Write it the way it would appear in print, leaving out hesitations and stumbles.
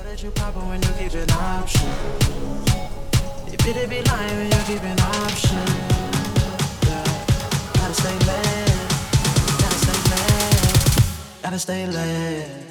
let you pop it when you keep an option. If it be lying when you keep an option. Yeah, gotta stay lit, gotta stay lit, gotta stay lit.